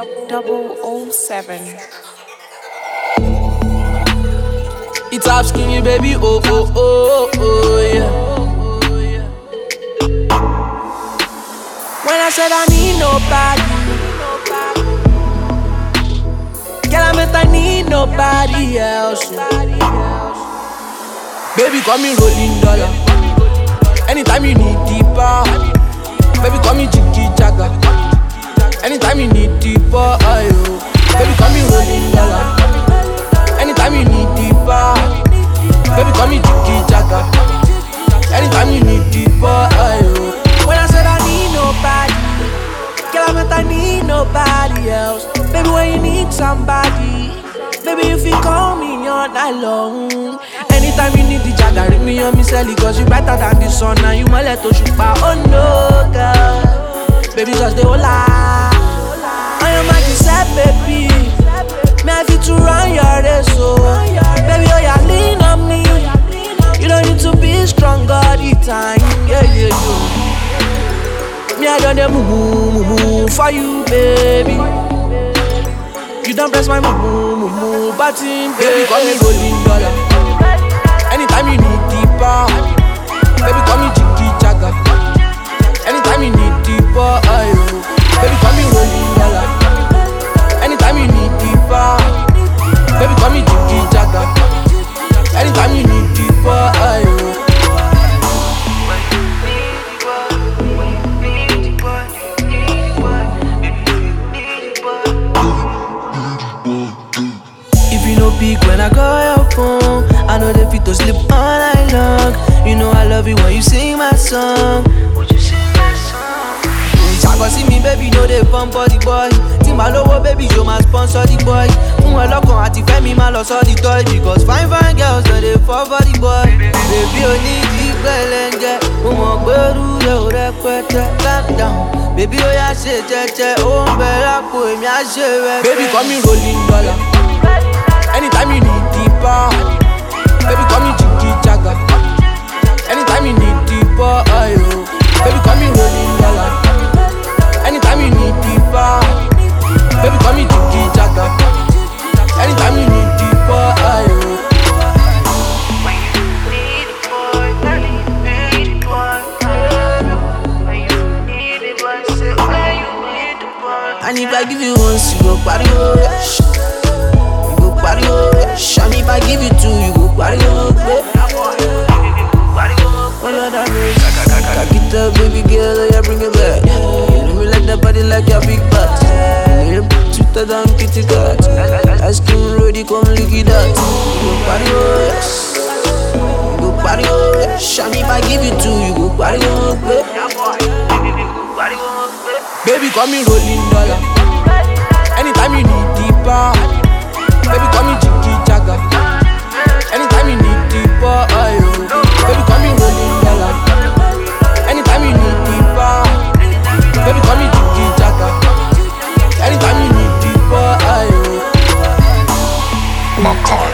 007. It's asking you, baby, oh, oh, oh, oh, yeah. When I said I need nobody, girl, I meant I need nobody else. Baby, call me Rolling Dollar. Anytime you need deeper, baby, call me Jiggy Jagger. Anytime you need deeper, ayo, baby, call me Rolling Dollar. Anytime you need deeper, baby, call me Jiggy Jagger. Anytime you need deeper, ayo. When I said I need nobody, girl, I meant I need nobody else. Baby, when you need somebody, baby, if you call me all night long. Anytime you need the jagger, ring me on me celly, cause you brighter than the sun and you let to shoot by. Oh no, girl, baby, just the hola. I am like you said, baby. Me I fit to run your race, so baby, oh yeah, lean on me. You don't need to be strong all the time, yeah, yeah, yeah. Me I done the moo for you, baby. You don't press my moo button, baby, call me Rolling Dollar. Anytime you need deeper, baby, call me Jiggy Jagger. Anytime you need deeper, ayo, baby, call me Rolling Dollar. Anytime you need deeper, baby, call me Jiggy Jagger. Anytime you need deeper, ayo. If you no peak when I call your phone, I know they fit to sleep all night long. You know I love it when you sing my song. Would you sing my song? Chako see me, baby, know they pump for the boy. Timba lowo, baby, show my sponsor the boy. Lokan ati femi ma lo so the toy. Because fine girls, they fall for the boy. Baby, you need the belenge. Mo gberu ye o repete. Calm down, baby, oh ya se jeje. Oh, mbela po emi a se we. Baby, call me Rolling Dollar. Anytime you need deeper, baby, call me Jiggy Jagger. Anytime you need deeper, ayo, baby, call me Rolling Dollar. Anytime you need deeper, baby, call me Jiggy Jagger. Anytime you need deeper, ayo. When you need it, boy, when you need it, boy, when you need it, boy, say when you need it, boy. And if I give you once, you go party, oh, party, oh, and if I give you two, you go party, oh, cock it up, baby girl, oh, yeah, bring it back. You know me like that body like your big butt. You know, sweeter than Kitty Cat. Ice cream ready, come lick it out. You go party, oh, yes. You go party, oh, yes. And if I give you two, you go party, oh, baby, call me Rolling Dollar. Anytime you need deeper, baby, call me Jiggy Jagger. Anytime you need deeper, ayo, baby, call me Rolling Dollar. Anytime you need deeper, baby, call me Jiggy Jagger. Anytime you need deeper, ayo. My car.